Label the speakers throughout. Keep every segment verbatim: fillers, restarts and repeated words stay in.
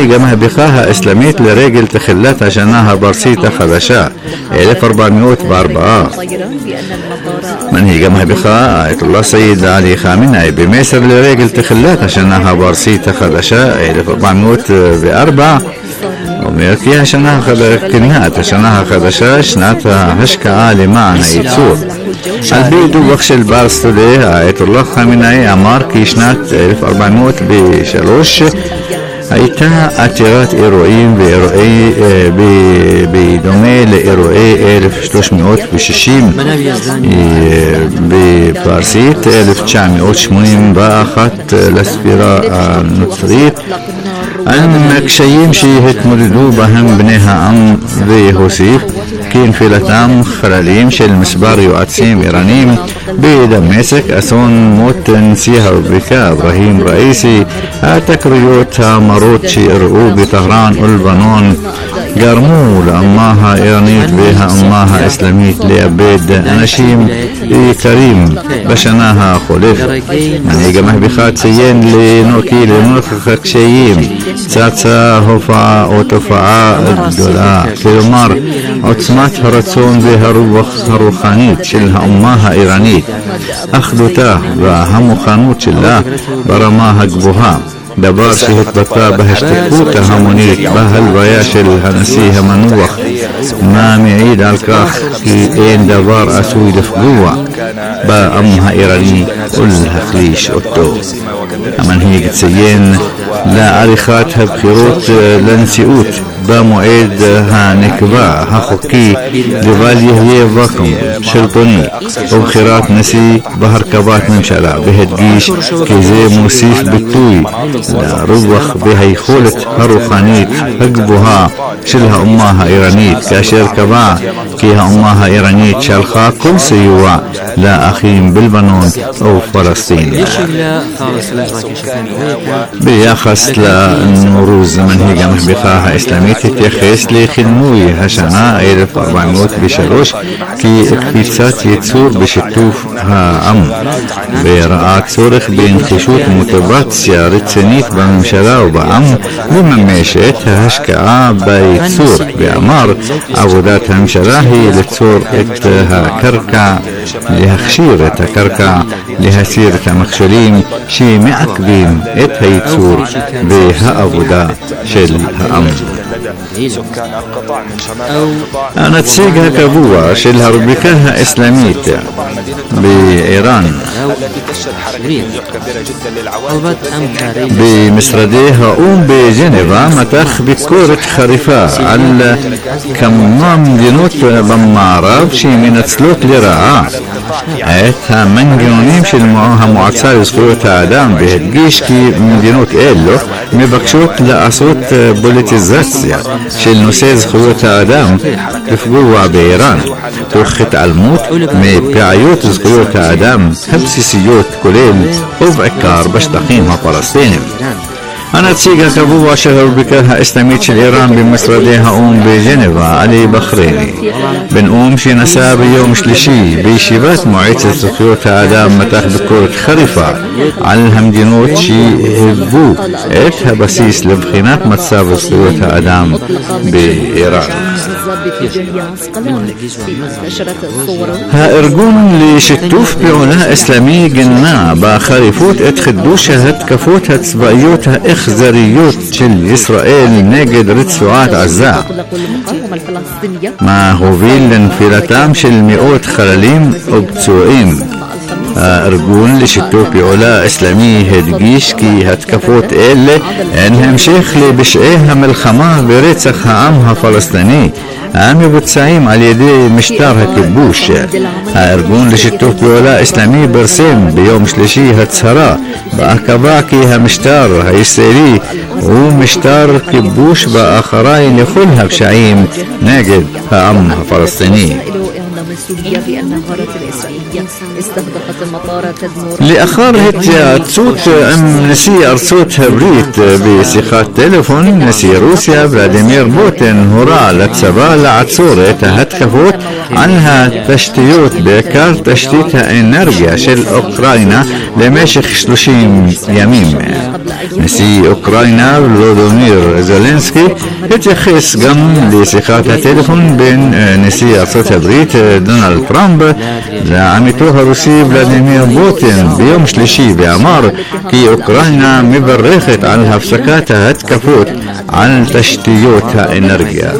Speaker 1: מנהיג המהפכה האסלאמית לרגל תחילת השנה הפרסית החדשה ألف وأربعمائة وأربعة. منهج המהפכה آية الله سيد علي خامنئي بمصر لرجل تخلات השנה הפרסית החדשה ألف وأربعمائة وأربعة. אומרת כי השנה כנהת השנה החדשה שנת ההשקעה למען הייצור. על פי דוח של ברסטודי, آية الله خامنئي אמר כי שנת ألف وأربعمائة وثلاثة הייתה עתירת אירועים ואירועי בדומה לאירועי ألف وثلاثمائة وستين בפרסית ألف وتسعمائة وثمانين ואחת לספירה הנוצרית, עם הקשיים שהתמודדו בהם בני העם, והוסיף כי נפילתם חללים של מספר יועצים איראנים בדמשק, אסון מות נשיא הרפובליקה אברהים ראיסי, התקריות המרות שאירעו בטהרן ולבנון גרמו לאומה האיראנית והאומה האסלאמית לאבד אנשים יקרים בשנה החולפת. מנהיג המהפכה ציין כי לנוכח הקשיים צצה הופעה או תופעה גדולה, כלומר עוצמת הרצון והרוח הרוחנית של האומה האיראנית, אחדותה והמוכנות שלה ברמה הגבוהה, דבר שהתבטא בהשתתפות ההמונית בהלוויה של הנשיא המנוח, מה מעיד על כך כי אין דבר עשוי לפגוע בעם האיראני ולהחליש אותו. המנהיג ציין לעריכת הבחירות לנשיאות במועד הנקבע החוקי לבל יהיה ואקום שלטוני ובחירת נשיא בהרכבת ממשלה, והדגיש כי זה מוסיף ביטוי לרוח והיכולת הרוחנית הגבוהה של האומה האיראנית, כאשר קבע כי האומה האיראנית שלחה כל סיוע לאחים בלבנון ופלסטין. ביחס לנורוז, מנהיג המהפכה האסלאמית התייחס לכינוי השנה ألف وأربعمائة وثلاثة כקפיצת ייצור בשיתוף העם, וראה צורך בנחישות מוטיבציה רצינית בממשלה ובעם לממש את ההשקעה בייצור, ואמר עבודת הממשלה היא ליצור את הקרקע, להכשיר את הקרקע, להסיר את המכשולים שמעכבים את הייצור והעבודה של העם. הנציג הקבוע של הרפובליקה האסלאמית באיראן במשרדי האו"ם בז'נבה מתח ביקורת חריפה על כמה מדינות במערב שמנצלות לרעה את המנגנונים של המועצה לזכויות האדם, והדגיש כי מדינות אלו מבקשות לעשות פוליטיזציה של נושא זכויות האדם לפגוע באיראן, תוך התעלמות מבעיות זכויות האדם הבסיסיות, כולל ובעיקר בשטחים הפלסטיניים. הנציג הקבוע של הרפובליקה האסלאמית של איראן במשרדי האו"ם בז'נבה, עלי בחרייני, בנאום שנשא ביום שלישי בישיבת מועצת זכויות האדם, מתח ביקורת חריפה על המדינות שהיוו את הבסיס לבחינת מצב זכויות האדם באיראן. הארגון לשיתוף פעולה אסלאמי גינה בחריפות את חידוש ההתקפות הצבאיות האכזריות של ישראל נגד רצועת עזה, מה הוביל לנפילתם של מאות חללים ופצועים. הארגון לשיתוף פעולה אסלאמי הדגיש כי התקפות אלה הן המשך לפשעי המלחמה ורצח העם הפלסטיני המבוצעים על ידי משטר הכיבוש. הארגון לשיתוף פעולה אסלאמי פרסם ביום שלישי הצהרה בה קבע כי המשטר הישראלי הוא משטר כיבוש ואחראי לכל הפשעים נגד העם הפלסטיני.
Speaker 2: السورية بأن الغارات الإسرائيلية استهدفت المطار تدمر.
Speaker 1: لأخر התייעצות עם נשיא ארצות הברית בשיחת טלפון, נשיא רוסיה ולדימיר פוטין הורה לצבא לעצור את ההתקפות על התשתיות, בעיקר תשתית האנרגיה של אוקראינה, למשך שלושים ימים. נשיא אוקראינה ולודומיר זלנסקי התייחס גם לשיחת הטלפון בין נשיא ארצות הברית דונלד טראמפ לעמיתו הרוסי ולדימיר פוטין ביום שלישי, ואמר כי אוקראינה מברכת על הפסקת ההתקפות על תשתיות האנרגיה.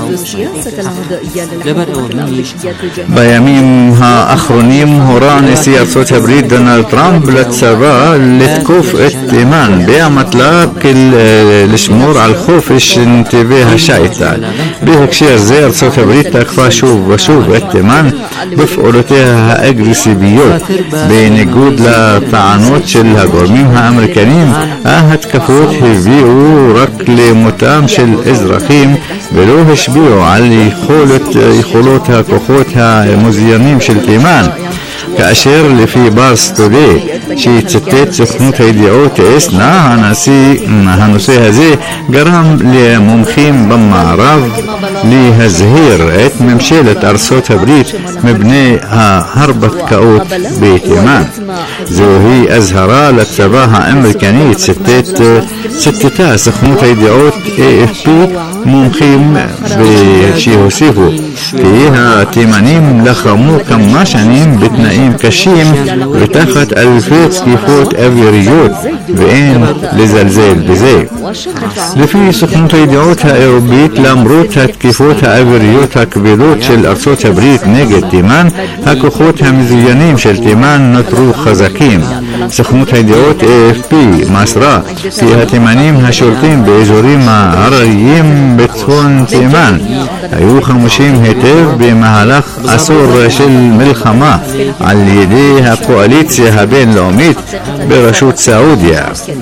Speaker 1: בימים האחרונים הורה נשיא ארצות הברית דונלד טראמפ לצבא לתקוף את תימן במטרה לשמור על חופש נתיבי השיט. בהקשר זה ארצות הברית תקפה שוב ושוב את תימן בפעולותיה האגרסיביות. בניגוד לטענות של הגורמים האמריקנים, ההתקפות הביאו רק למותם של אזרחים ולא השפיעו על יכולת, יכולות הכוחות המוזיונים של תימן, כאשר לפי בארס טודיי שציטט סוכנות הידיעות אסנה, הנושא הזה גרם למומחים במערב להזהיר את ממשלת ארצות הברית מפני ההרפתקאות בתימן. זוהי אזהרה לצבא האמריקני, ציטטה סוכנות הידיעות איי אף פי מומחים שהוסיפו כי התימנים לחמו כמה שנים בתנאים קשים ותחת אלפי תקיפות אוויריות, ואין לזלזל בזה. לפי סוכנות הידיעות האירופית, למרות התקיפות האוויריות הכבדות של ארצות הברית נגד תימן, הכוחות המזוינים של תימן נותרו חזקים. סוכנות הידיעות איי אף פי מסרה כי התימנים השולטים באזורים הערביים בצפון תימן היו חמושים היטב במהלך עשור של מלחמה על ידי הקואליציה הבינלאומית בראשות סעודיה.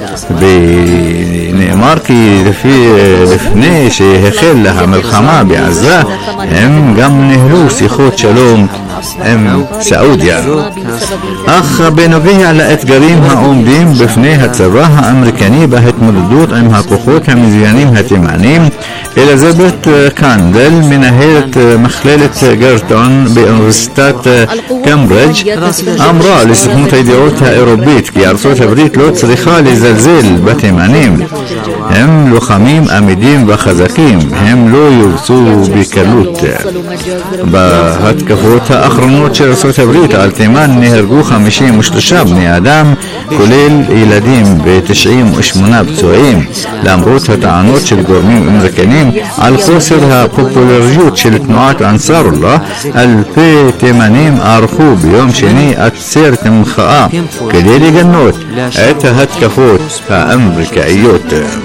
Speaker 1: ונאמר כי לפי, לפני שהחלה המלחמה בעזה הם גם ניהלו שיחות שלום עם סעודיה. אך בנוגע לאתגרים העומדים בפני הצבא האמריקני בהתמודדות עם הכוחות המזוינים התימנים, אליזבת קנדל, מנהלת מכללת גרטון באוניברסיטת קמברידג', אמרה לסוכנות הידיעות האירופית כי ארצות הברית לא צריכה לזלזל בתימנים. הם לוחמים עמידים וחזקים, הם לא יובסו בקלות. בהתקפות האחרונות של ארצות הברית על תימן נהרגו חמישים ושלושה בני אדם, כולל ילדים ו-תשעים ושמונה פצועים, למרות הטענות של גורמים אמריקנים על חוסר הפופולריות של תנועת אנסארולlah. אלפי תימנים ערכו ביום שני עצרת מחאה כדי לגנות את ההתקפות האמריקאיות.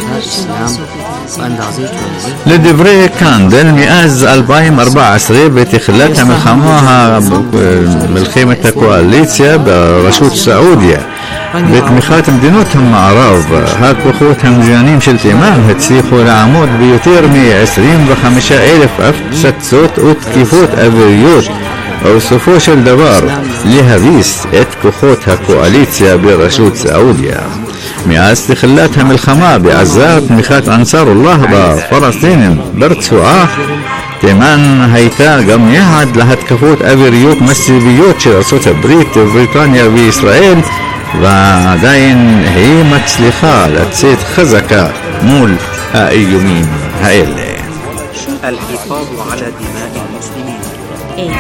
Speaker 1: לדברי קנדל, מאז אלפיים וארבע עשרה בתחילת המלחמה, מלחמת הקואליציה בראשות סעודיה בתמיכת מדינות המערב, הכוחות המזוינים של תימן הצליחו לעמוד ביותר מ-עשרים וחמישה אלף הפצצות ותקיפות אוויריות, ובסופו של דבר להביס את כוחות הקואליציה בראשות סעודיה. מאז תחילת המלחמה בעזה, תמיכת אנסארולlah בפלסטינים ברצועה, תימן הייתה גם יעד להתקפות אוויריות מסיביות של ארצות הברית, בריטניה וישראל, ועדיין היא מצליחה לצאת חזקה מול האיומים האלה.
Speaker 3: الحفاظ على دماء المسلمين.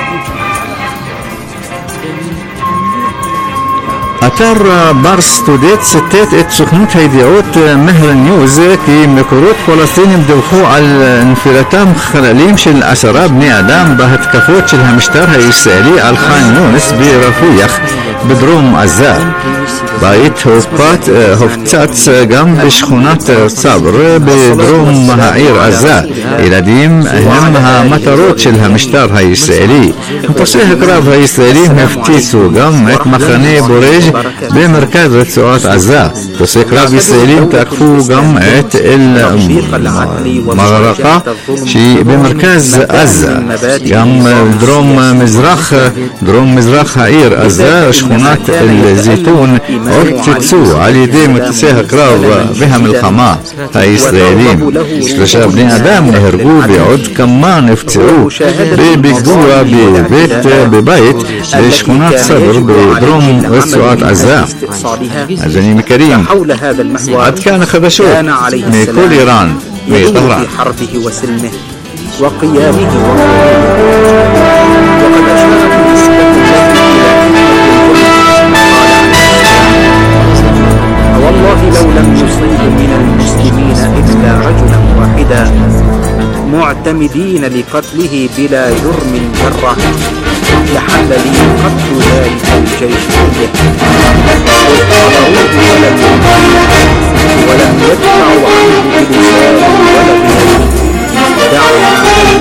Speaker 1: אתר בארס טודיי ציטט את סוכנות הידיעות מהר ניוז כי מקורות פלסטינים דיווחו על נפילתם חללים של עשרה בני אדם בהתקפות של המשטר הישראלי על ח'אן יונס ברפיח בדרום עזה. בית הופצץ גם בשכונת צבר בדרום העיר עזה. ילדים הם המטרות של המשטר הישראלי. מטוסי הקרב הישראלים הפציצו גם את מחנה בורז' במרכז רצועת עזה. תוסי קרב ישראלים תקפו גם את אל-מרקה שהיא במרכז עזה, גם דרום מזרח דרום מזרח העיר עזה, שכונת אל-זיתון הופצצו על ידי מטוסי הקרב והמלחמה הישראלים. שלושה בני אדם נהרגו ועוד כמה נפצעו בפיגוע בבית בבית בשכונת סבר בדרום רצועת עזה. מאזינים יקרים, עד כאן החדשות מכל איראן, מטהרן.
Speaker 3: وقيامه وقد أشارت نسبة والله لو لم يصيب من المسلمين إلا رجلا واحدا معتمدين لقتله بلا جرم جرة لحل لي قتل ذلك الجيش كله حضروه ولم ولم يدفعوا عنه بلسان ولا بيد ودعوا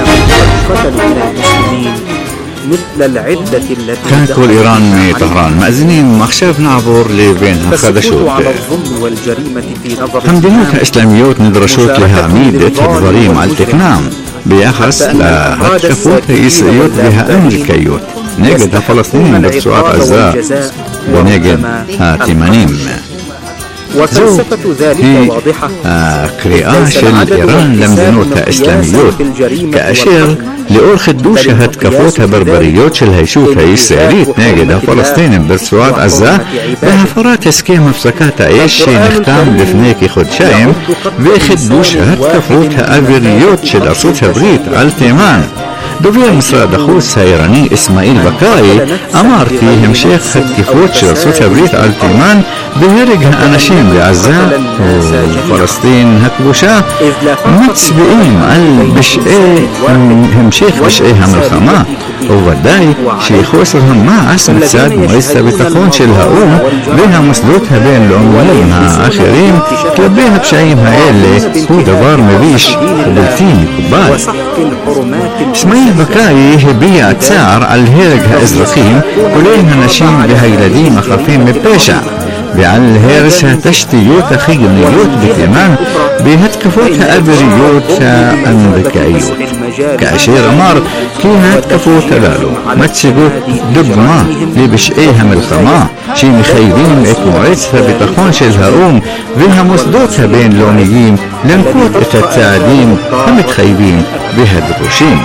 Speaker 1: כאן כל איראן מטהרן. מאזינים, עכשיו נעבור לבין החדשות. המדינות האסלאמיות נדרשות להעמיד את הדברים על תקנם ביחס להתקפות הישראליות והאמריקאיות נגד הפלסטינים ברצועת עזה ונגד התימנים. זו היא הקריאה של איראן למדינות האסלאמיות, כאשר לאור חידוש ההתקפות הברבריות של הישות הישראלית נגד הפלסטינים ברצועת עזה והפרת הסכם הפסקת האש שנחתם לפני כחודשיים וחידוש ההתקפות האוויריות של ארצות הברית על תימן, דובר משרד החוץ האיראני אסמאעיל בקאי אמר כי המשך התקיפות של ארצות הברית על תימן בהרג האנשים בעזה ופלסטין הכבושה מצביעים על בשעי, המשך בשעי המלחמה, וודאי שחוסר המעש מצד מועצת הביטחון של האו"ם והמוסדות הבינלאומיים האחרים כלפי הפשעים האלה הוא דבר מביש ובלתי מקובל. אסמאעיל בקאי הביע צער על הרג האזרחים כולל הנשים והילדים החפים מפשע ועל הרס התשתיות החיוניות בתימן בהתקפות האוויריות האמריקאיות, כאשר אמר כי ההתקפות הללו מציגות דוגמה לפשעי המלחמה שמחייבים את מועצת הביטחון של האו"ם והמוסדות הבינלאומיים לנקוט את הצעדים המתחייבים והדרושים.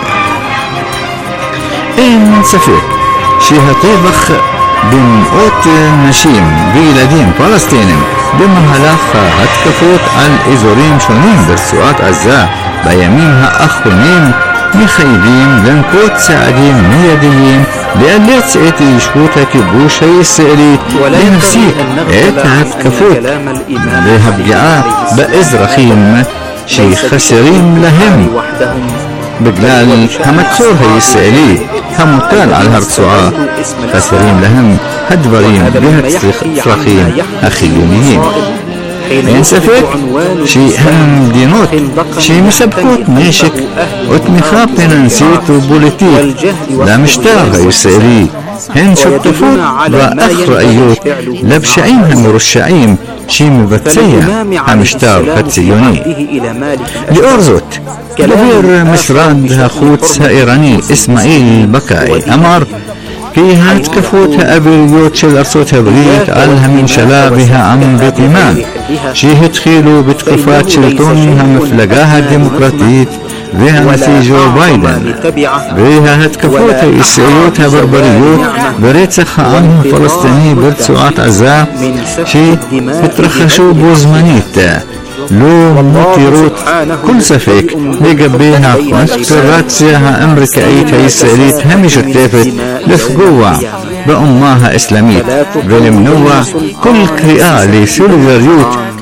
Speaker 1: אין ספק שהטבח במאות נשים וילדים פלסטינים במהלך ההתקפות על אזורים שונים ברצועת עזה בימים האחרונים מחייבים לנקוט צעדים מיידיים לאלץ את ישות הכיבוש הישראלית להפסיק את ההתקפות והפגיעה באזרחים שחסרים להם בגלל המצור הישראלי המוטל על הרצועה. חסרים להם הדברים והצרכים החיוניים. אין ספק שהמדינות שמספקות נשק או תמיכה פיננסית ופוליטית למשטר הישראלי הן שותפות ואחראיות לפשעים המרושעים שמבצע המשטר הציוני. לאור זאת, דובר משרד החוץ האיראני אסמאעיל בקאי אמר כי ההתקפות האוויריות של ארצות הברית על הממשלה והעם בתימן שהתחילו בתקופת שלטון המפלגה הדמוקרטית והנשיא ג'ו ביידן וההתקפות הישראליות הברבריות ברצח העם הפלסטיני ברצועת עזה שהתרחשו בו זמנית לא מותירות כל ספק לגבי הקונספירציה האמריקאית הישראלית המשותפת לפגוע באומה האסלאמית ולמנוע כל קריאה לסולידריות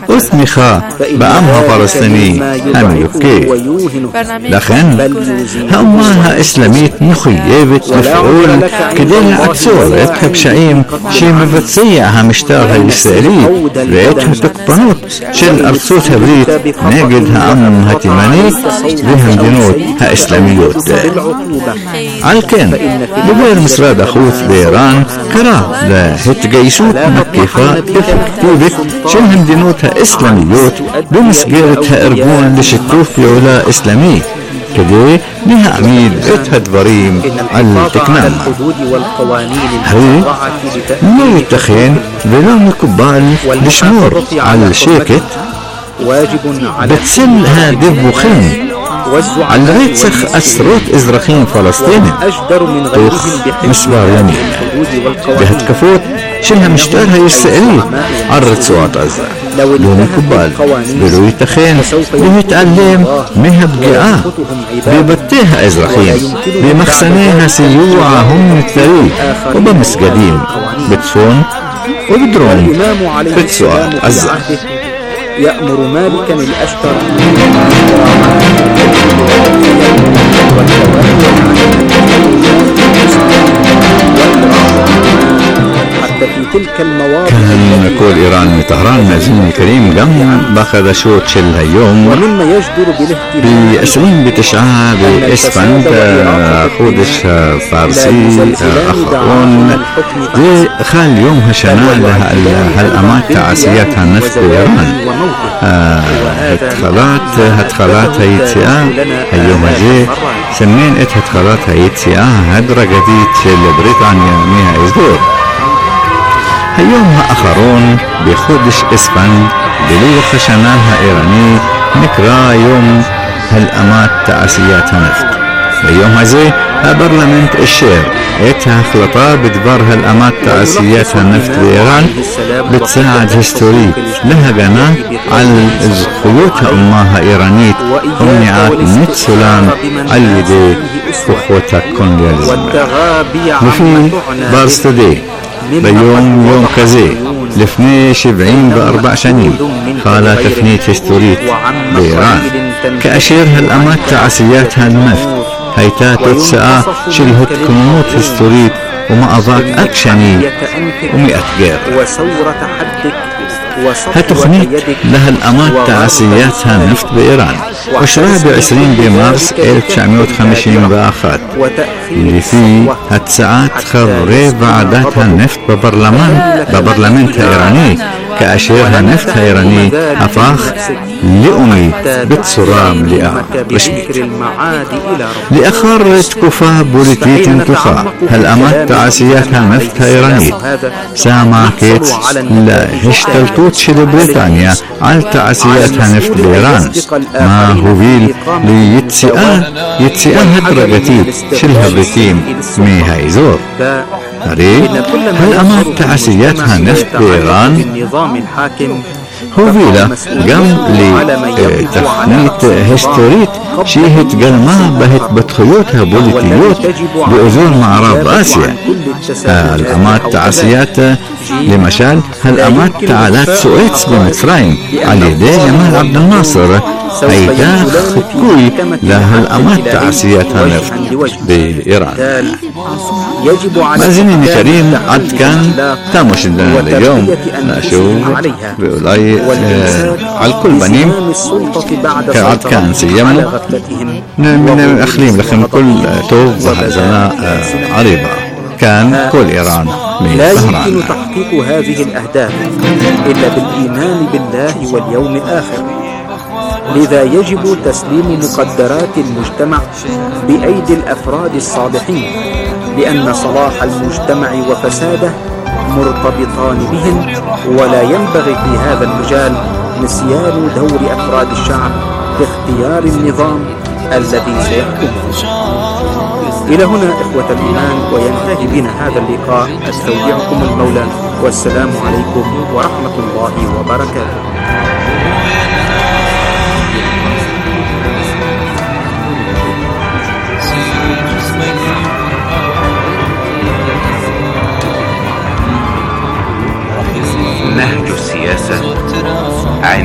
Speaker 1: ותמיכה בעם הפלסטיני המדוכא. לכן האומה האסלאמית מחויבת לפעול כדי לעצור את הפשעים שמבצע המשטר הישראלי ואת התוקפנות של ארצות הברית נגד העם התימני והמדינות האסלאמיות. על כן, דובר משרד החוץ באיראן קרא להתגייסות מקיפה אפקטיבית של המדינות האסלאמיות במסגרת הארגון לשיתוף פעולה אסלאמי כדי להעמיד את הדברים על תקנם. הרי לא ייתכן ולא מקובל לשמור על שקט בצל הדיווחים על רצח עשרות אזרחים פלסטינים תוך מספר ימים והתקפות של המשטר הישראלי על רצועת עזה. לא מקובל ולא ייתכן להתעלם מהפגיעה בבתי האזרחים, במחסני הסיוע ההומניטרי ובמסגדים בצפון ובדרום רצועת עזה.
Speaker 3: يأمر مالكا الأشتر
Speaker 1: كان كل إيران من طهران مازن الكريم قام بخدشوت شل هيوم بعشرين بتسعة بإسفند خودش فارسي أخرون دي خال يوم هشنا هالأمات تعسيات النفط بإيران هتخلات هتخلات هيتسيا اليوم هجي سمين ات هتخلات هيتسيا هدرة جديد شل بريطانيا ميها إزدور. היום האחרון בחודש אספן בלוח השנה האיראני נקרא יום הלאמת תעשיית הנפט. ביום הזה הפרלמנט אישר את ההחלטה בדבר הלאמת תעשיית הנפט באיראן בצעד היסטורי להגנה על זכויות האומה האיראנית ומניעת ניצולן על ידי כוחות הקולוניאליזם. לפי פארס טודיי ביום יום כזה לפני שבעים וארבע שנים חלה תפנית היסטורית באיראן כאשר הלאמת תעשיית הנפט הייתה תוצאה של התכוננות היסטורית ומאבק עקשני ומאתגר. התוכנית להלאמת תעשיית הנפט באיראן אושרה ב-עשרים במרס אלף תשע מאות חמישים ואחת לפי הצעת חברי ועדת הנפט בפרלמנט, בפרלמנט האיראני כאשר הנפט האיראני הפך לאומי בצורה מלאה רשמית. לאחר תקופה פוליטית מתוחה הלאמת תעשיית הנפט האיראנית שמה קץ להשתלטות של בריטניה על תעשיית הנפט באיראן, מה הוביל ליציאה יציאה הדרגתית של הבריטים מהאזור. הרי הלאמת תעשיית הנפט באיראן הובילה גם לתפנית היסטורית שהתגלמה בהתפתחויות הפוליטיות באזור מערב אסיה. הלאמת תעשיית, למשל הלאמת תעלת סואץ במצרים על ידי גמאל עבד אל-נאצר הייתה חיקוי להלאמת תעשיית הנפט באיראן. מאזינים יקרים, עד כאן תמו שלנו ליום. נשוב ואולי על כל פנים עד כאן סיימנו. מאחלים לכם כל טוב והאזנה עריבה. كان كل إيران من
Speaker 3: لا
Speaker 1: طهران.
Speaker 3: يمكن تحقيق هذه الأهداف إلا بالإيمان بالله واليوم الآخر، لذا يجب تسليم مقدرات المجتمع بأيدي الأفراد الصالحين، لأن صلاح المجتمع وفساده مرتبطان بهم، ولا ينبغي في هذا المجال نسيان دور أفراد الشعب في اختيار النظام الذي سيحكمه. إلى هنا إخوة الإيمان وينتهي بنا هذا اللقاء. أستودعكم المولى والسلام عليكم ورحمة الله وبركاته.
Speaker 4: نهج السياسة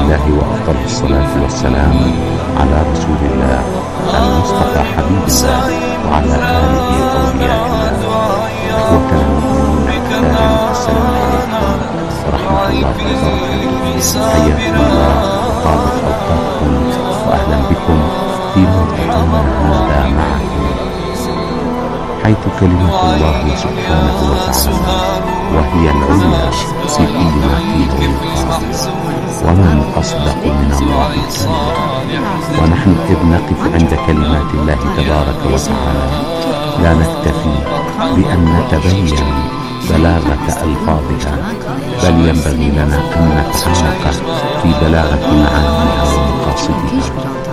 Speaker 4: الله وأفضل الصلاة والسلام على رسول الله المصطفى حبيب الله وعلى آله أولياء الله. إخوتنا المؤمنين الأحباب، السلام عليكم ورحمة الله وبركاته. حياكم الله وطابت أوقاتكم وأهلا بكم في موقعنا هذا معكم، حيث كلمة الله سبحانه وتعالى وهي العليا في كل ما قيل ويقال، ومن أصدق من الله قيلا. ونحن إذ نقف عند كلمات الله تبارك وتعالى لا نكتفي بأن نتبين بلاغة ألفاظها، بل ينبغي لنا أن نتعمق في بلاغة معانيها ومقاصدها.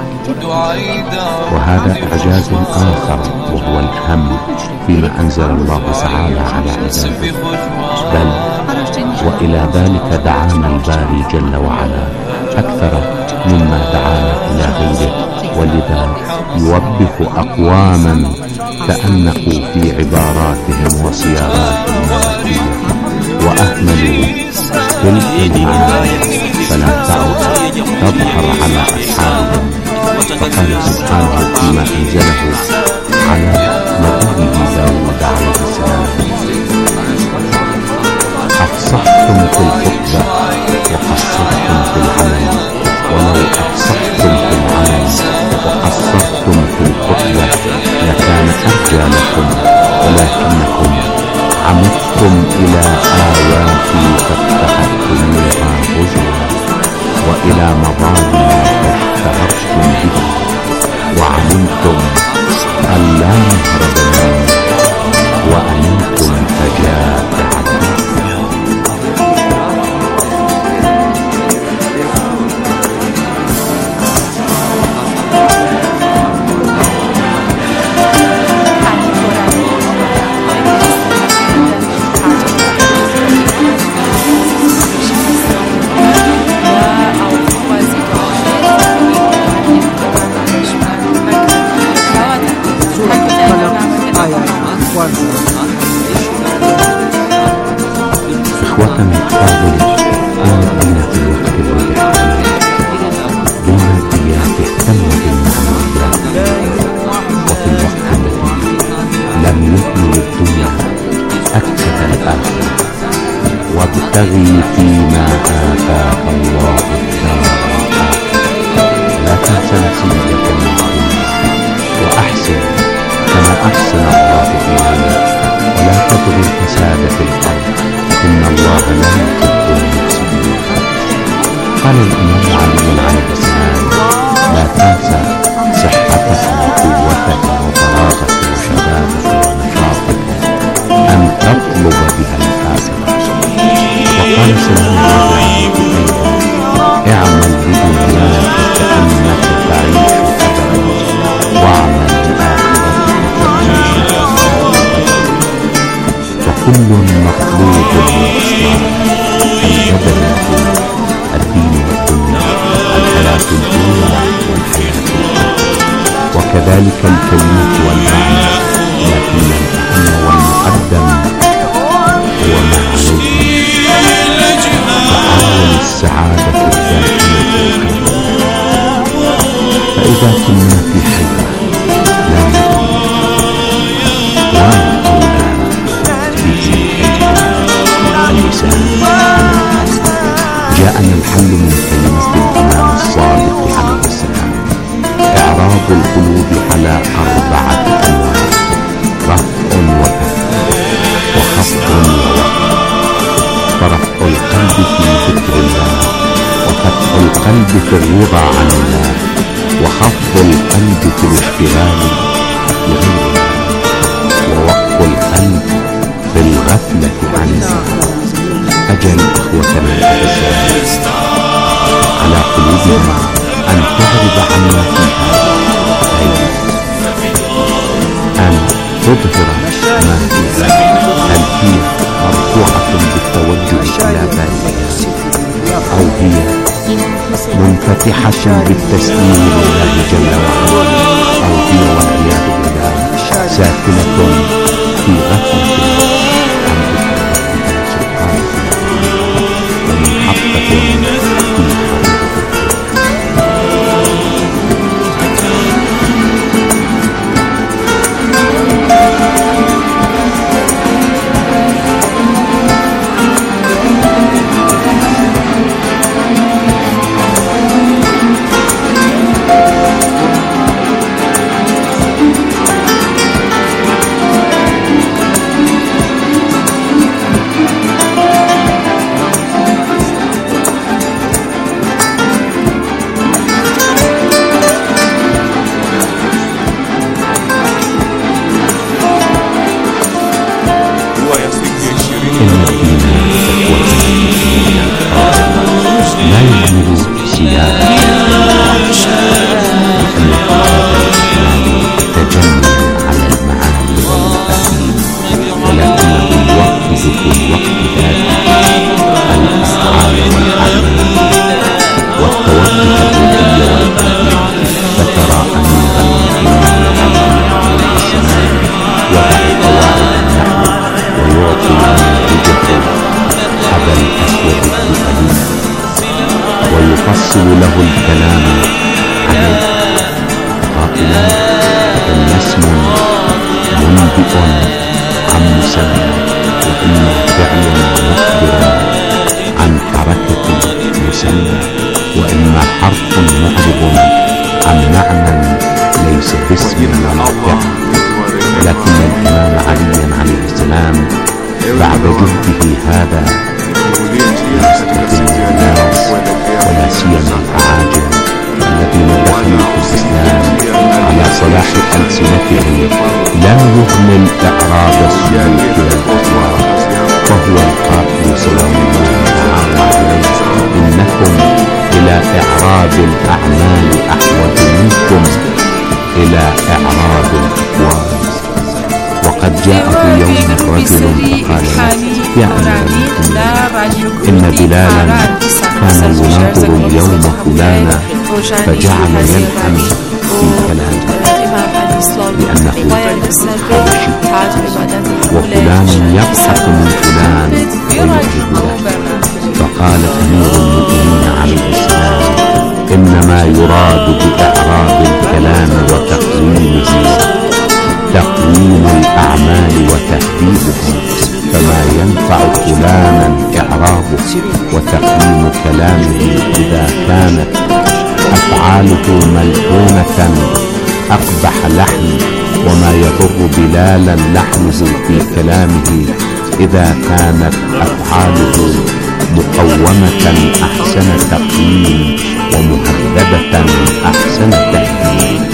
Speaker 4: وهذا إعجاز آخر وهو الأهم فيما أنزل الله تعالى على عباده، بل وإلى ذلك دعانا الباري جل وعلا أكثر مما دعانا إلى غيره. ولذا يوبخ أقواما تأنقوا في عباراتهم وصياغاتهم الذكية وأهملوا تلك المعاني فلم تعد تظهر على أصحابهم. فقال سبحانه فيما أنزله على نبيه داود عليه السلام: أفصحتم في الخطبة وقصرتم في العمل، ولو أفصحتم في العمل وقصرتم في الخطبة لكان أرجى لكم، ولكنكم عمدتم إلى آياتي فاتخذتموها هزوا، وإلى مظالم فاشتهرتم به، وعلمتم أن لا مهرب منه، وأمنتم فجاء عبدكم. إخوتنا الفاضل، كان الدين في الوقت الذي بالماديات اهتم بالمعنويات، وفي الوقت الذي لم يهمل الدنيا أكد الآخرة. وابتغي فيما آتاك الله الدار الآخرة، لا تنس نصيبك من الدنيا، وأحسن كما أحسن الله إليك، ولا تبغي الفساد في الأرض، إن الله لا يحب المفسدين. قال الإمام علي عليه السلام: لا تنسى صحتك وقوتك وفراغك وشبابك ونشاطك أن تطلب بها الآخرة. وقال سلام الله عليه أيضا: اعمل بدنياك كأنك تعيش أبدا، واعمل بآخرتك كأنك وكل مطلوب للإصلاح: البدن والدين، الدين والدنيا، الحياة الأولى والحياة الآخرة، وكذلك الكلمة والمعنى. لكن الأهم والمقدم هو ما عليه تعاون السعادة الدائمة. فإذا كنا في حيرة لا ندري وما أولى اللسان جاءنا الحل من كلمة الإمام الصادق عليه السلام: إعراض القلوب على أربعة أنواع: رفع وفتح، وخفض ووقف. فرفع القلب في ذكر الله، وفتح القلب في الرضا عن الله، وخفض القلب في الاشتغال بغير الله، ووقف القلب في الغفلة عن الله. أجل إخوتنا الأعزاء، على قلوبنا أن تعرض عما فيها، أي أن تظهر ما فيها. هل هي مرفوعة بالتوجه إلى بارئها، أو هي منفتحة بالتسليم لله جل وعلا، أو هي والعياذ بالله ساكنة في غفلة عن ذكر ربها سبحانه وتعالى، ومنحطة في حرب يواصل له الكلام عليه قائلا: إن اسم منبئ عن مسمى، وإما فعل مخبر عن حركة مسمى، وإما حرف معرب عن معنى ليس باسم ولا فعل. لكن الإمام علي عليه السلام بعد جهده هذا يستخدم الناس ولا سيما الأعاجم الذين دخلوا في الإسلام على صلاح ألسنتهم لا يهمل إعراب السلوك والأخلاق، وهو القائل صلى الله تعالى عليه: إنكم إلى إعراب الأعمال أحوج منكم إلى إعراب الأقوال. وقد جاءه يوم رجل فقال له: يا أمير المؤمنين، إن بلالا كان يناظر اليوم فلانا فجعل يلحن في كلامه لأنه حبشي، وفلان يضحك من فلان ويعجب له. فقال أمير المؤمنين عليه السلام: إنما يراد بإعراب الكلام وتقويمه تقويم الأعمال وتهذيبها، فما ينفع فلانا إعرابه وتقويم كلامه إذا كانت أفعاله ملحونة أقبح لحن، وما يضر بلالا لحنه في كلامه إذا كانت أفعاله مقومة أحسن تقويم ومهذبة أحسن تهذيب.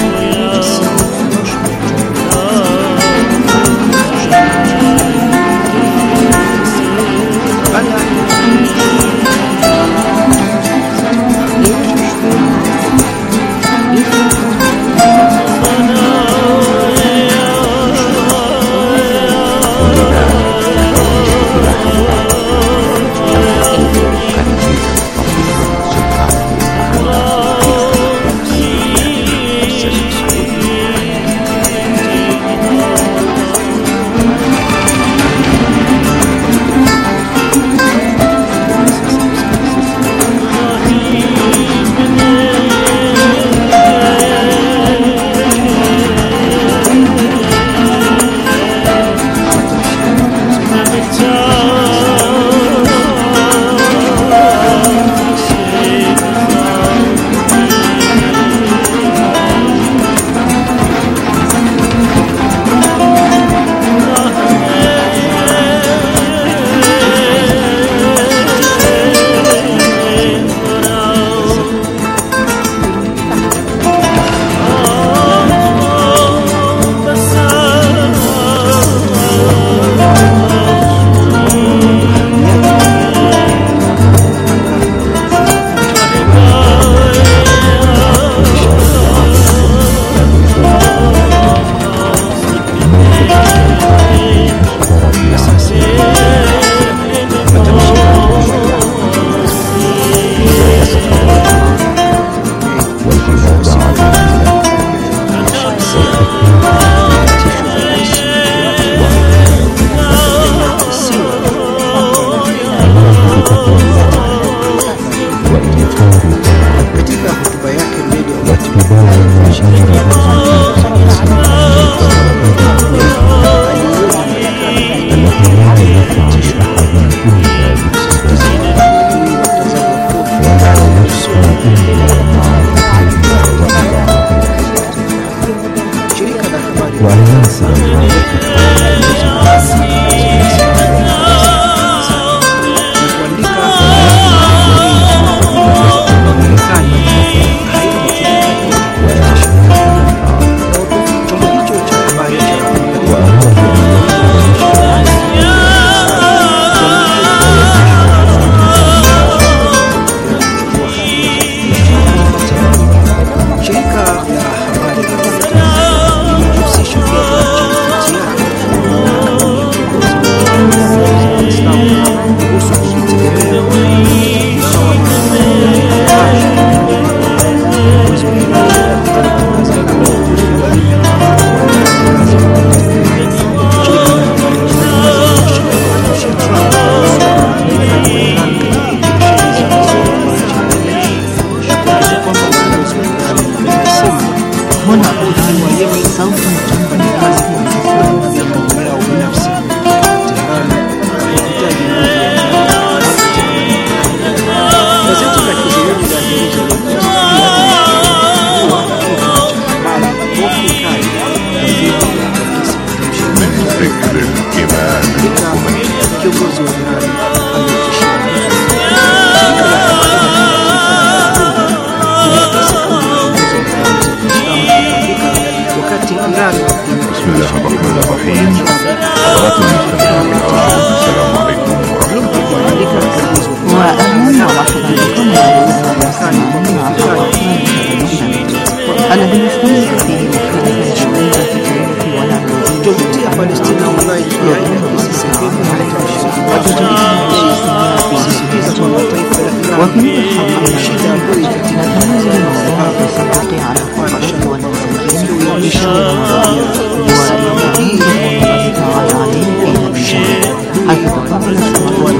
Speaker 5: وفي الحلقة نتناول موضوع التصدق على الفقراء والمساكين بشهر رمضان ويوم الله تعالى عليه في هذا الشهر، حيث تفضل السماوات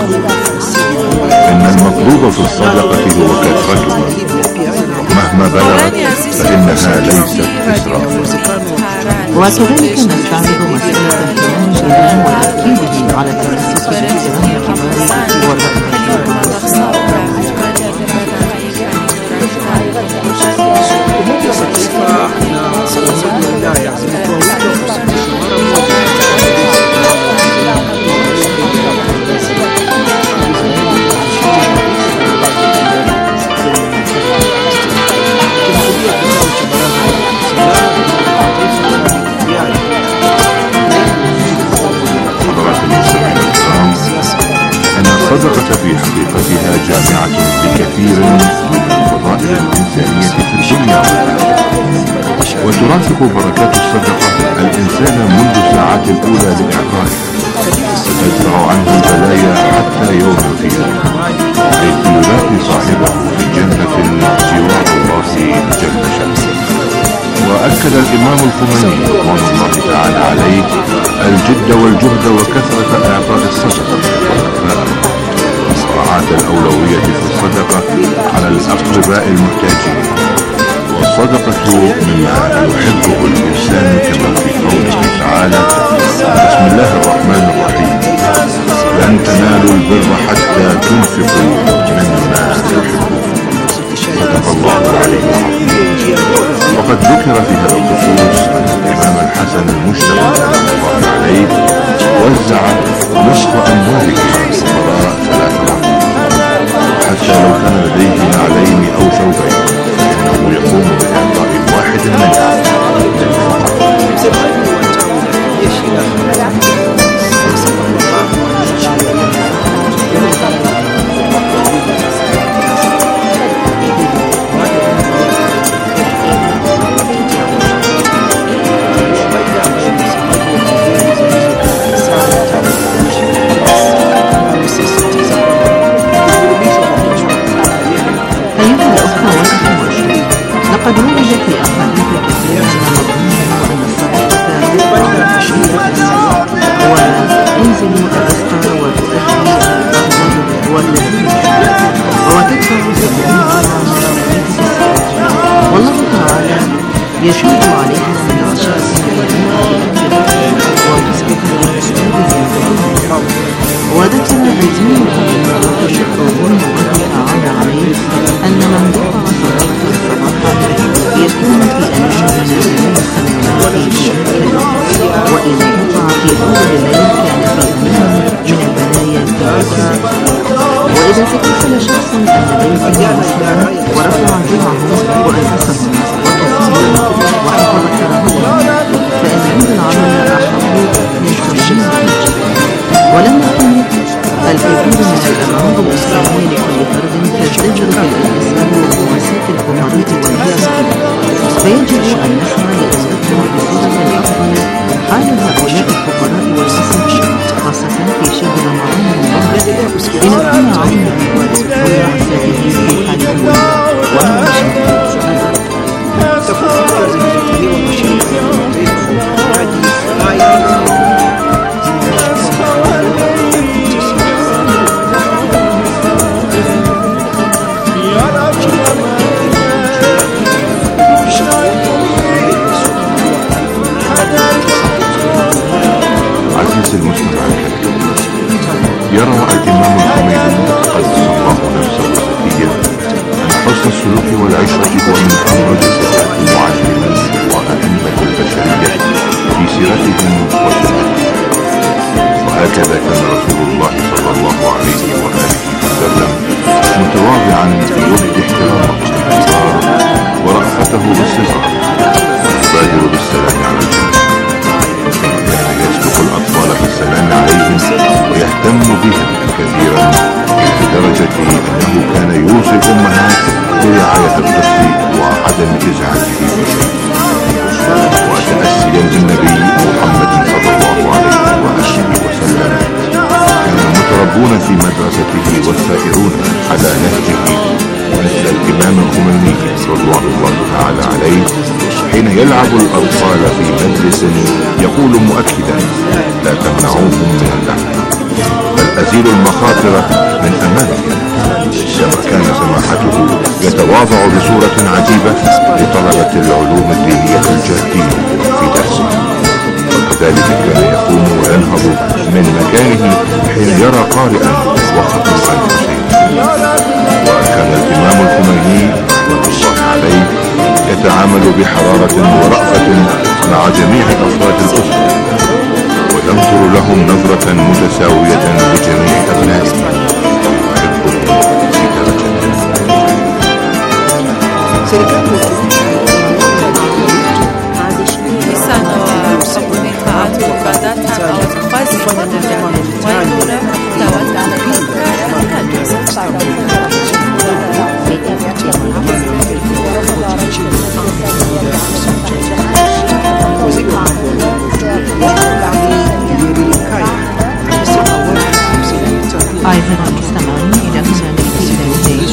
Speaker 6: إن المطلوب في الصدقة هو كثرتها مهما بلغت فإنها ليست إسرافا.
Speaker 5: وكذلك نستعرض مسألة اهتمام الإمام وتأكيده على التمسك باحترام الكبار والرأي.
Speaker 6: الصدقة في حقيقتها جامعة لكثير من الفضائل الإنسانية في الدنيا والآخرة، وترافق بركات الصدقة الإنسان منذ الساعات الأولى لإعطائه، تدفع عنه البلايا حتى يوم القيامة، حيث يلاقي صاحبه في جنة جوار الله جل شأنه. وأكد الإمام الخميني رضوان الله تعالى عليه الجد والجهد وكثرة إعطاء الصدقة ومراعاة الأولوية في الصدقة على الأقرباء المحتاجين. والصدقة مما يحبه الإنسان كما في قوله تعالى: بسم الله الرحمن الرحيم، لن تنالوا البر حتى تنفقوا مما تحبون. صدق الله العلي العظيم. وقد ذكر في هذا الخصوص أن الإمام الحسن المجتبى رحمه الله عليه وزع نصف أمواله على الفقراء ثلاث مرات، حتى لو كان لديه نعلين أو ثوبين فإنه يقوم بإعطاء واحد منها
Speaker 5: لقد ورد في أحاديث كثيرة أن مضمونه أن الصدقة ترفع الشيء وتنزل الرزق وتؤدي الفقر والرزق وتدفع السكون على مرضية السكون. والله تعالى يشهد عليها من عشاء وتصبح الأسباب وذكر الرزين رضوان الله تعالى عليه أن من دفع صدقة الصباح يكون في أمان من السماوات وإذا وقع في أول الليل كان في أمان من البلايا الكبيرة. وإذا تكفل شخص أن بيته مسلما ورفع جوعه وأنفسه وحفظ كرامته فإن عند العمل أحب من سبعين حجة. ولما كانت الكثير من الأمراض الإسلامية لكل فرد تزدجر بالإسلام ومواساة الفقراء والمساكين، فيجب أن نسعى لإصلاحها بصورة أفضل حال هؤلاء الفقراء والمساكين، خاصة في شهر رمضان المبارك، لنكون عونا ومواساتهم في حالهم ومشاكلهم.
Speaker 6: عزيزي المستمع الكريم، يرى الإمام الخميني قدس الله نفسه الزكية أن حسن السلوك والعشرة هو من أبرز صفات المعلمين وأئمة البشرية في سيرتهم وسنتهم. وهكذا كان رسول الله صلى الله عليه وآله وسلم متواضعا يبدي احترامه للكبار ورأفته بالصغار، يبادر بالسلام على الجميع، كان يسبق الأطفال بالسلام عليهم ويهتم بهم كثيرا إلى درجة أنه كان يوصي الأمهات برعاية الطفل وعدم إزعاجه بشيء. وتأسيا بالنبي محمد صلى الله عليه وآله وسلم كان المتربون في مدرسته والسائرون على رضوان الله تعالى عليه حين يلعب الأطفال في مجلس يقول مؤكدا: لا تمنعوهم من اللعب، بل أزيل المخاطر من أمامهم. كما كان سماحته يتواضع بصورة عجيبة لطلبة العلوم الدينية الجادين في درسه، وكذلك كان يقوم وينهض من مكانه حين يرى قارئا وخطيبا حسينا. وكان الإمام الخميني رحمة الله عليه يتعامل بحرارة ورأفة مع جميع أفراد الأسرة، وينظر لهم نظرة متساوية لجميع أبنائه، يحبهم في درجة.
Speaker 5: أيضا مستمعين إلى برنامج إلى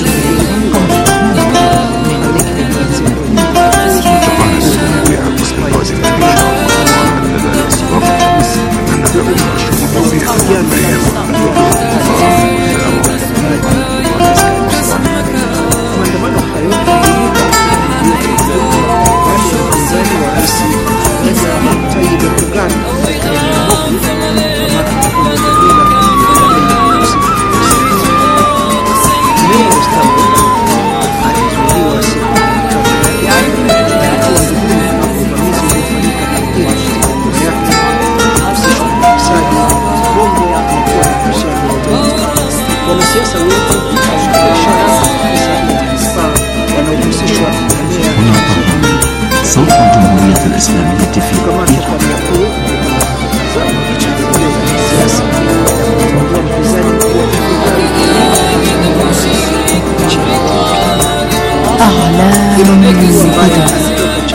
Speaker 7: صوت الجمهورية الإسلامية في إيران.
Speaker 5: أعلام الغد.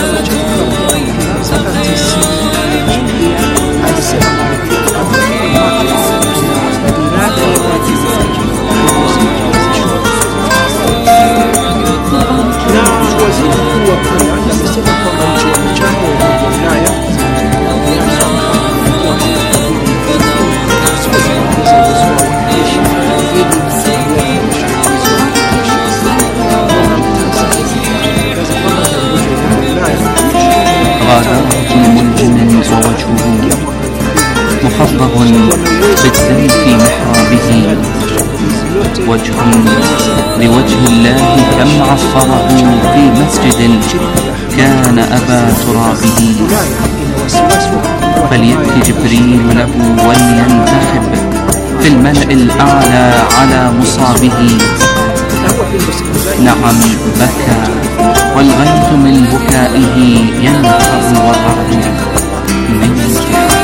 Speaker 7: مخضب بالدم في محرابه، وجه لوجه الله كم عصره في مسجد كان أبا ترابه. فليأتي جبريل له ولينتخب في الملأ الأعلى على مصابه. نعم بكى والغيث من بكائه ينهض والرعد من انتحاره.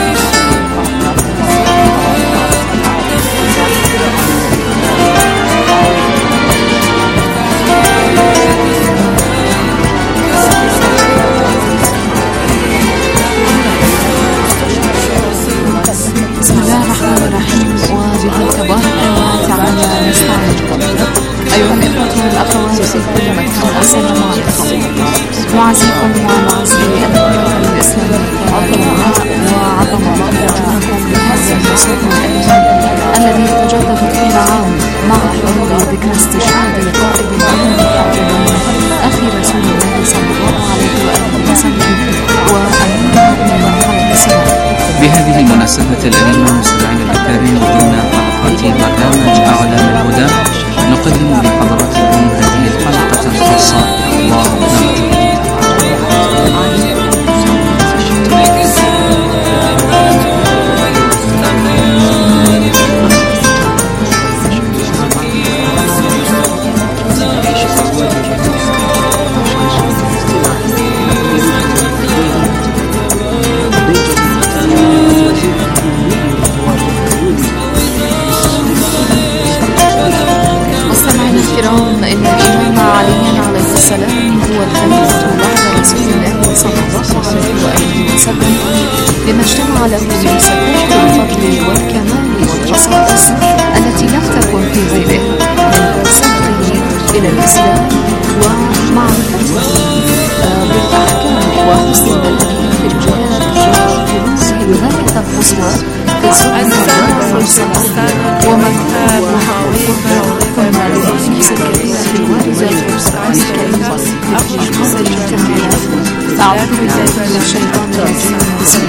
Speaker 5: بسم الله الرحمن الرحيم، وبه تبارك وتعالى نستعين. أيها الإخوة والأخوات في كل مكان، السلام عليكم. نعزيكم ونعزي الأمة الإسلامية الدعاء وعظم مقدرتكم بهذا النشاط الأليم الذي يتجدد كل عام مع حلول ذكرى استشهاد القائد الأعظم أخي رسول الله صلى الله عليه وآله وسلم وأمين المؤمنين عليه السلام.
Speaker 7: بهذه المناسبة الأليمة مستمعينا الأكارم، ضمن حلقات برنامج أعلام الهدى نقدم لحضراتكم هذه الحلقة الخاصة ونرجو
Speaker 5: الكرام، إن الإمام علي عليه السلام هو الخليفة بعد رسول الله صلى الله عليه وآله وسلم، لما اجتمع له من سبوح الفضل والكمال والخصائص التي لم تكن في غيره من سبقه إلى الإسلام ومعرفة ومعرفته بالأحكام وحسن بلده في الجهاد وذاك القصوى كالسؤال والمرسلة ومكتاب محاوية وكما لنفس الكثيرة الواردة الكريمة أشخاص الجمعيات أعوذ بالله من الشيطان الرجيم بسم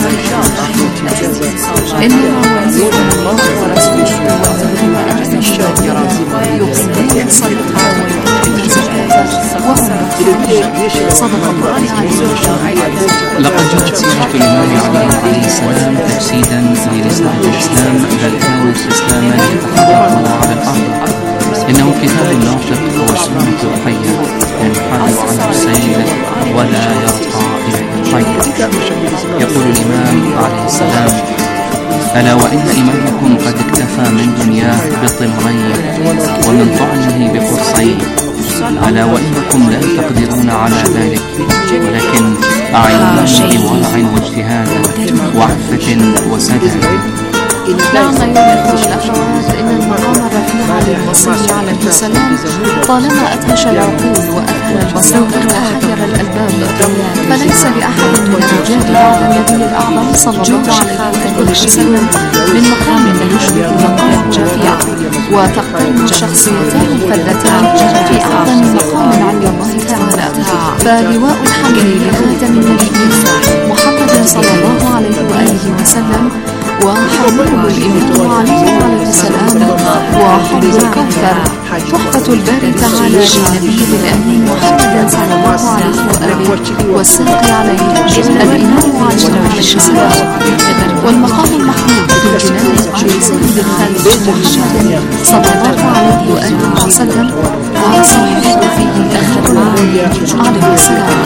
Speaker 5: الله إنما وليكم الله ورسوله والذين آمنوا بالله يقيمون الصلاة ويؤتون الزكاة وهم راكعون صدق الله العظيم.
Speaker 7: لقد جاءت سيرة الإمام علي عليه السلام تجسيدا لرسالة الإسلام، بل كانت إسلاما يتحرك الله على الأرض. إنه كتاب ناطق وسنة الحية ينحل عنه السيل ولا يرقى إليه الطير. يقول الإمام عليه السلام: ألا وإن إمامكم قد اكتفى من دنياه بطمرين ومن طعنه بقرصين، ألا وإنكم لا تقدرون على ذلك، ولكن أعينوني بورع واجتهاد وعفة وسداد.
Speaker 5: نعم أيها الأخوة والأخوات، إن المقام الرفيع للوصي عليه السلام طالما أدهش العقول وأذهل البصائر وحير الألباب، فليس لأحد من الرجال بعد النبي الأعظم صلى الله عليه وسلم من مقام يشبه مقام رفيع وتقترن شخصيتان الفلتان في أعظم مقام عند الله تعالى. فلواء الحمد لخاتم النبيين محمد صلى الله عليه وآله وسلم، وحبيبه الإمام علي عليه السلام، وحب الكوثر تحفة الباري تعالى للنبي الأمين محمد صلى الله عليه وآله والساقي عليه الإمام علي عليه السلام، والمقام المحمود في الجنان لسيد الخالد محمد صلى الله عليه وآله وسلم، وصاحبه فيه الأخر عليه السلام.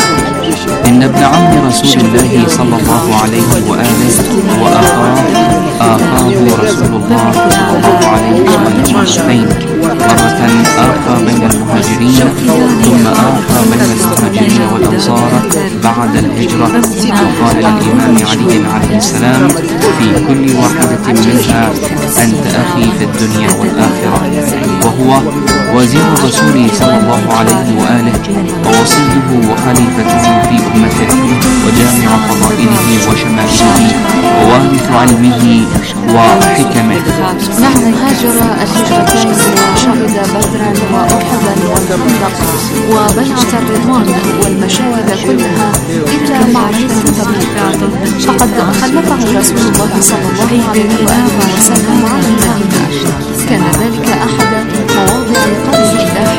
Speaker 7: إن ابن عم رسول الله صلى الله عليه وآله وأخاه آخاه رسول الله صلى الله عليه وآله مرتين، مرة آخى بين المهاجرين ثم آخى بين المهاجرين والأنصار بعد الهجرة. وقال للإمام علي عليه السلام في كل واحدة منها: أنت أخي في الدنيا والآخرة. وهو وزير الرسول صلى الله عليه وآله ووصيه وخليفته في أمته وجامع فضائله وشمائله ووارث علمه وحكمه.
Speaker 5: نعم، هاجر الهجرتين وشهد بدرا وأحدا والخندق وبيعة الرضوان والمشاهد كلها إلا معركة تبوك، فقد خلفه رسول الله صلى الله عليه وآله وسلم على المدينة. كان ذلك أحد مواضع قول الله: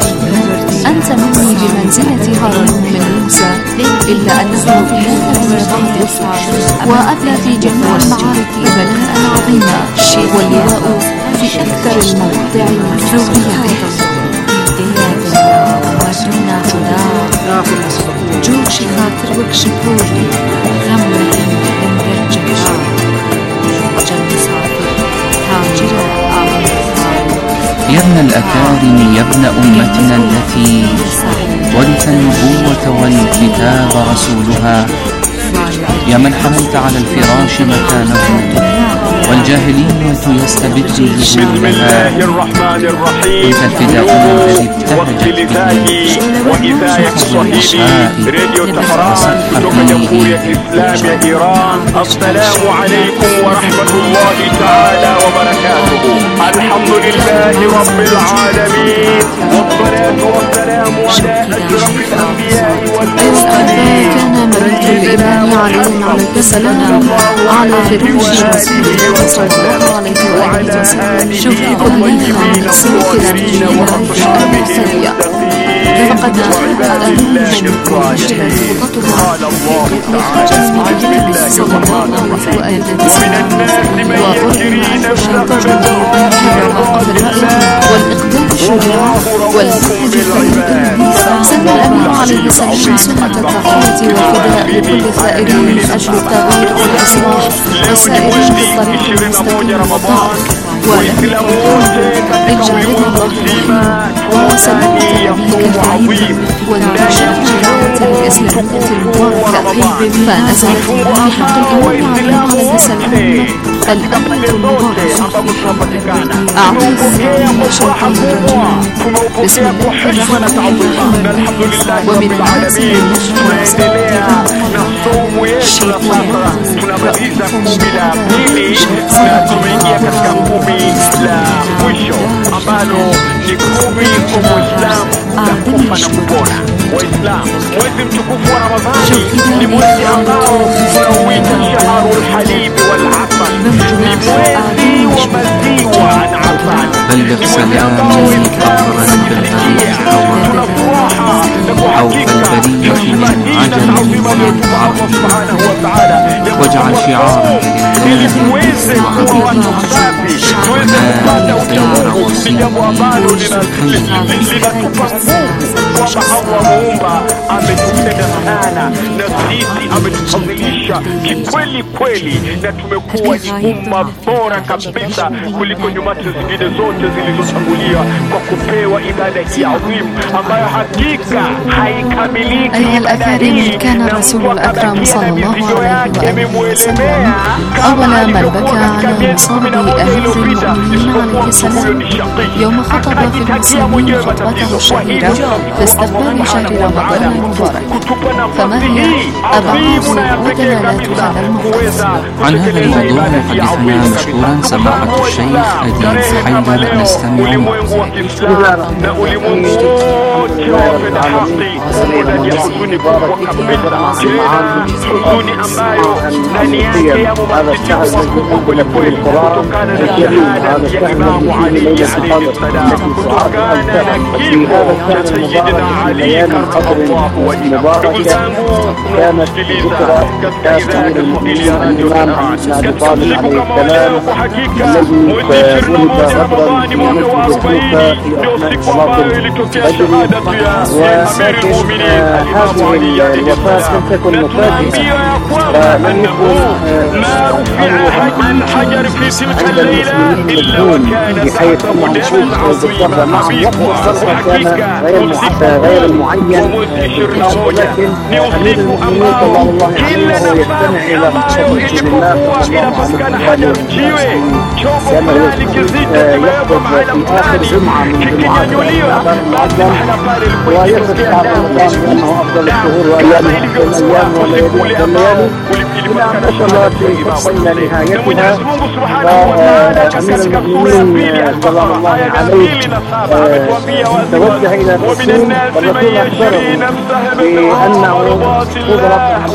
Speaker 5: أنت مني بمنزلة هارون من موسى، إلا أنه في هذا الوضع وأبلى في جميع المعارك بلاء عظيما، واللواء في أكثر المواضع حرية. جوش خاطر وكشفوري غمرهم من الجبار جنس تاجر
Speaker 7: يا ابن الأكارم، يا ابن أمتنا التي ورث النبوة والكتاب رسولها، يا من حملت على الفراش مكانه والجاهلية يستبد جمالها. أنت الفداء الذي ابتهجت به
Speaker 8: وإذاعة صهيبي راديو طهران جمهورية إسلام إيران. السلام عليكم ورحمة الله تعالى وبركاته. الحمد لله رب العالمين، والصلاة والسلام على أشرف الأنبياء والمرسلين.
Speaker 5: كان ملك الإمام علي عليه السلام على فراش رسول الله صلى الله عليه وآله وسلم كلها ساكنة وأصحابه الثانية، فقد أخذ أمهم وجهت خطتها وخرج من الجنة صلى الله عليه وآله وسلم، وظلم الشيطان والإقدام الشجاع والمنهج الكريم. سن الأمير عليه السلام سنة التضحية والفداء لكل الثائرين من أجل التغيير والإصلاح والسائرين في الطريق المستقيم والطاعة، ولم يكن الجاهد الله وسلامة نبيك الكريم والمنشأ جماعة الإسلام
Speaker 2: الإسلامية المباركة، فنزلت بحق الإمام علي عليه السلام الآية المباركة أعوذ بالله من الشيطان الرجيم بسم الله الرحمن الرحيم ومن الناس من يشرك
Speaker 8: Somo yetu la sasa tunamaliza kumi la pili na tumeingia katika kumi la mwisho ambalo ni kumi kwa Muislamu la kufa na kupona. Waislamu, mwezi mtukufu wa Ramadhani ni mwezi ambao tunauita shahrul halib wal asal, ni mwezi wa maziwa na asali.
Speaker 7: بلغ سلامي أفرد بالبرية أو بالبرية من عجل وعرض واجعل شعارا لله وعبيد الدار وصيام
Speaker 8: kwamba Allah Muumba ametupenda sana na sisi ametufadhilisha kikweli kweli, na tumekuwa ni umma bora kabisa kuliko nyumati zingine zote zilizotangulia kwa kupewa ibada hii adhimu ambayo hakika haikamiliki.
Speaker 2: أيها الأكارم، كان الرسول الأكرم صلى الله عليه وآله وسلم أول من بكى على مصاب أمير المؤمنين عليه السلام يوم خطب في المسلمين خطبته الشهيرة في استقبال شهر رمضان المبارك. فما هي أبعاد ودلالاتها المختلفة؟
Speaker 7: عن هذا الموضوع يحدثنا مشكورا سماحة الشيخ أديب حيدر نستمع
Speaker 8: huzuni ambayo ndani yake ya mumasikifu makubwa kwelikweli kutokana na shahada ya Imamu Ali alayhi salam, kutokana na kifo cha Sayyidina Ali karramallahu wajhahu. Ndugu zangu mnasikiliza katika idhaa ya Kiswahili ya Radio Tehran katika siku kama leo, kwa hakika mwezi ishirini na moja Ramadhani mwaka wa arobaini ndio siku ambayo ilitokea shahada ya Amir al-Mu'minin Imamu Ali alayhi salam. نتنبيه يا أخوان أنه ما رفع عن حجر في تلك الليلة إلا وكان ساعته دما عظيما حقيقة غير المعين ومنتشر الموجة نوصيك أمام كل نفسه أمام إلقوا إلى مسكن حجر جيوه شوفوا ملالك زيدة تبايبهم على مكاني كيكي جوليوه بعد محنا قال الكويس
Speaker 9: أنه أفضل الشهور والأيام والليالي إلى أن وصلت وصلنا نهايتها. فأمير المؤمنين صلى الله عليه توجه إلى الرسول، والرسول أخبره بأنه قدرت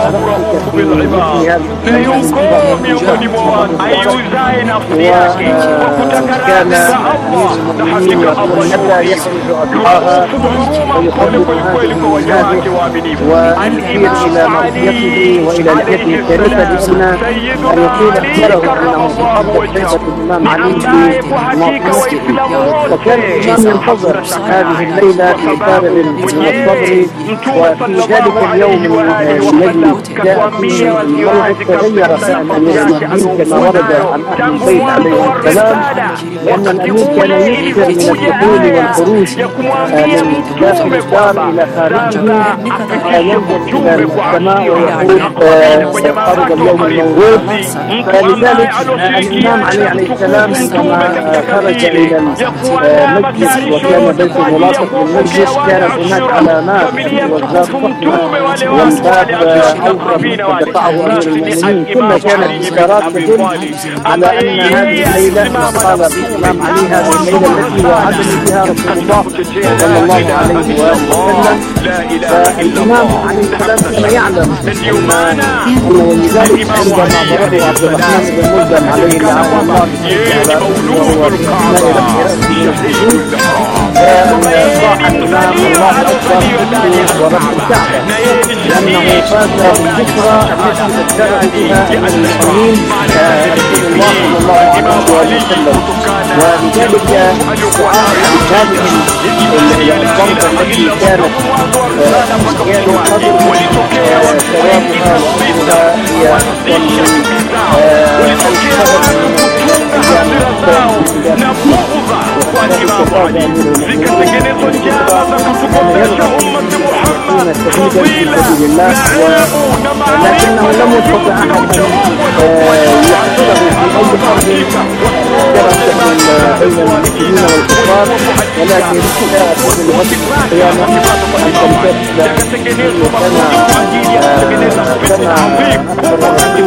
Speaker 9: وكان أمير المؤمنين يقول متى يخرج أضحاها ويقدم هذه ويشير إلى مرضيته وإلى لحيته الشريفة بأن أن يقول أخبره أنه تحدث شيخة الإمام علي بمواطنته. فكان الإمام ينتظر هذه الليلة بإثارة من الصبر، وفي ذلك اليوم الذي جاء فيه الموعد تغير شأن أمير المؤمنين كما ورد عن أهل البيت عليه السلام، لأن الأمير كان يكثر من الدخول والخروج من داخل الدار إلى خارجه، ينظر إلى السماء ويقول سيقرب اليوم الموعود. فلذلك الإمام علي عليه السلام عندما خرج إلى المسجد وكان بيت ملاصق للمسجد كانت هناك علامات والباب والباب أوقف دفعه أمير المؤمنين، كلها كانت إشارات تدل على أن هذه الليلة قال الإمام علي هذه الليلة التي وعدني بها رسول الله صلى الله عليه وسلم. فالإمام عليه السلام كما يعلم، ولذلك عندما ضربه عبد الرحمن بن ملجم عليه لعنة الله صاح الإمام الله أكبر ورب الكعبة، لأنه فاز بالذكرى التي ذكر بها المسلمين رسول الله صلى الله عليه وسلم. ولذلك دعاء هذه الضربة التي كانت كان قدر ثوابها وأجرها هي أفضل من
Speaker 8: zikatengenezwa njama za kutukomesha ummati Muhammad, fadhila
Speaker 9: الله، ولكنه لم يستطع أحد أن يحصله في أي أرض جرت بين المسلمين والكفار، ولكن جاءت بلغة القيامة أن تمتد كما كما أخبر الرسول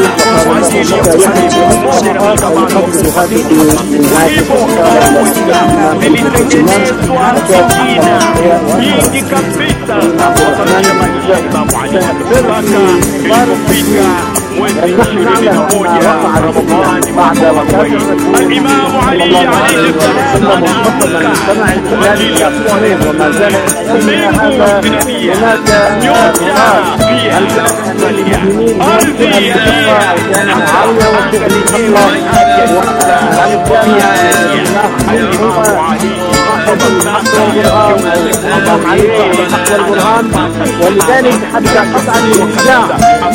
Speaker 8: الإمام علي عليه السلام
Speaker 9: سمع الكلام الصحيح وما زال هذا هناك المسلمين كان معاوية وشغل ولذلك حتى قطعا الإسلام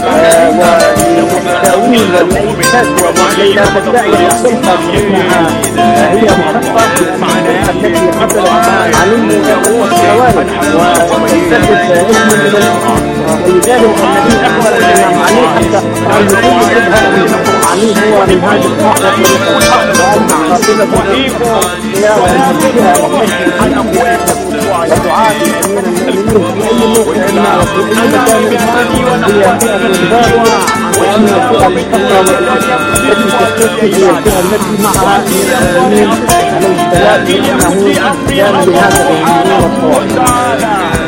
Speaker 9: والتأويل والإنسان لا تدعي السلطة بأنها هي محقة التي قتلت علم الخوارج وتثبت اسم من الإسلام، ولذلك النبي أخبر الإمام علي حتى أن يكون شبهة علي هو من هذه الصحة وأن خاطبة هي وأنها ودعاء الأمير المؤمنين في أي موقع ما وفي أي مكان هي فئة الباوة، وأن الفئة الكبرى التي تستثني هي الفئة التي معها المؤمنين عليه السلام، لأنه كان بهذا الأمر والصواب.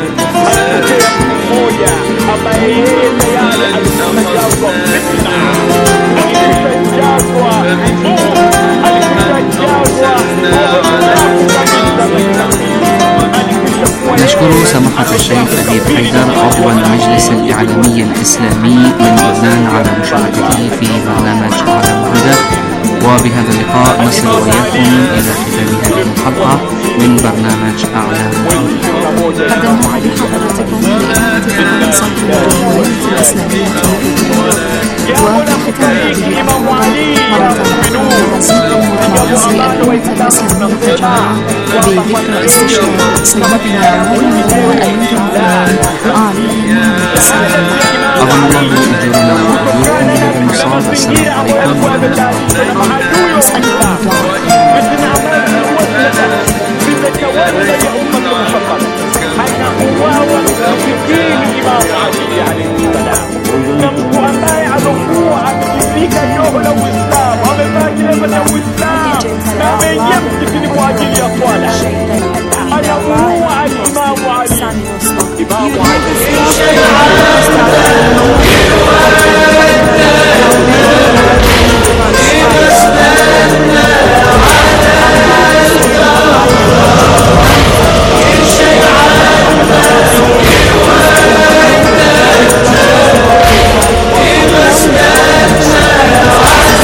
Speaker 7: نشكر سماحة الشيخ أديب حيدر عضو المجلس الإعلامي الإسلامي من لبنان على مشاركته في برنامج عالم الهدى، وبهذا اللقاء نصل وإياكم إلى ختام هذه الحلقة من برنامج أعلام الهدى.
Speaker 2: قدمنا لحضراتكم لإذاعة صوت الجمهورية الإسلامية وفي ختام هذه الحلقة مرة أخرى نعزيكم ونعزي الأمة الإسلامية جميعا بذكرى استشهاد سيدنا مولانا أمير المؤمنين علي السلام.
Speaker 7: أظن الله أجرنا وأجوركم بهذا المصاب. السلام عليكم ورحمة الله.
Speaker 2: نسألكم
Speaker 10: It's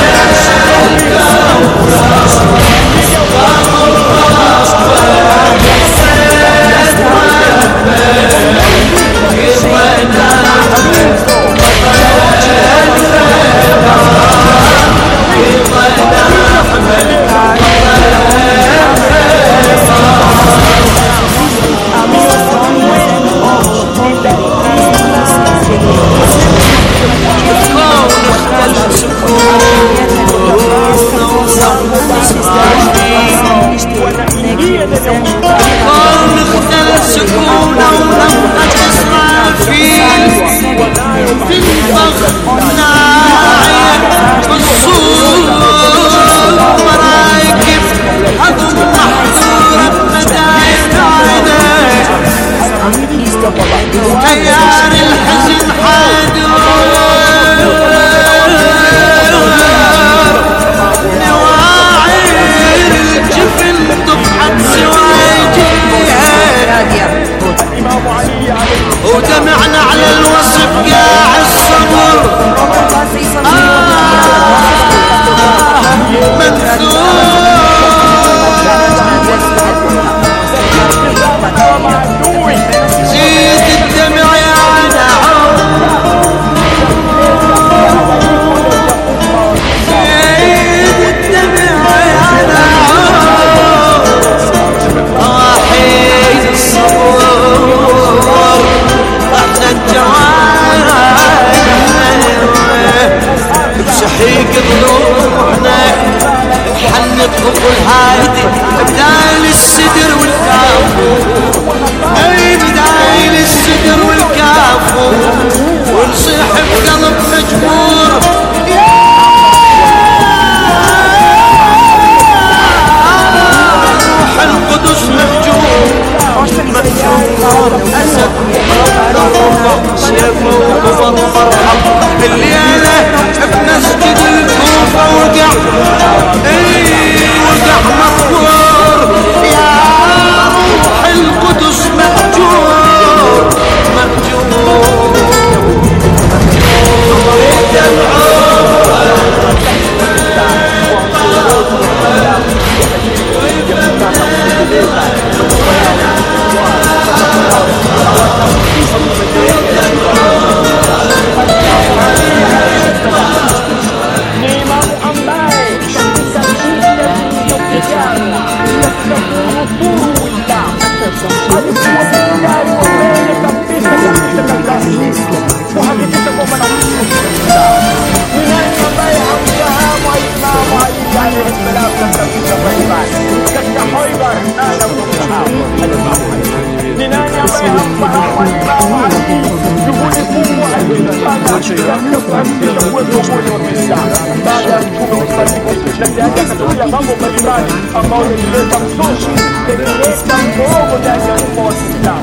Speaker 8: alikuwa mstari wa mbele kabisa katika kazi kuhakikisha kwamba na ni nani ambaye hamfahamu Imamu Ali alayhi salam katika Khaybar katika Khaybar ana kumfahamu ni nani ambaye hamfahamu Imamu Ali juhudi kubwa alizofanya katika kuhakikisha uwepo wa Uislamu baada ya Mtume na kiasi katika mambo mbalimbali ambayo yalileta msoshi yalileta mbogo ndani ya umma wa Kiislamu.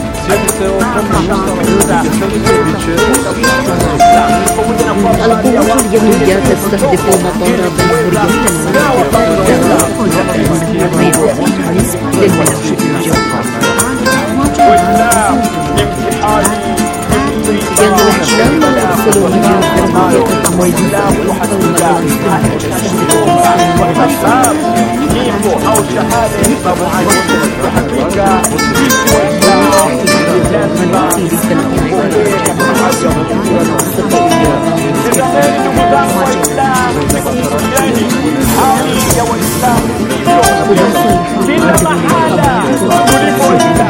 Speaker 10: القوات اليمنية تستهدف مطار بن غوريون كان الاحتلال يرسل
Speaker 8: أو شهادة حقيقة كل محالة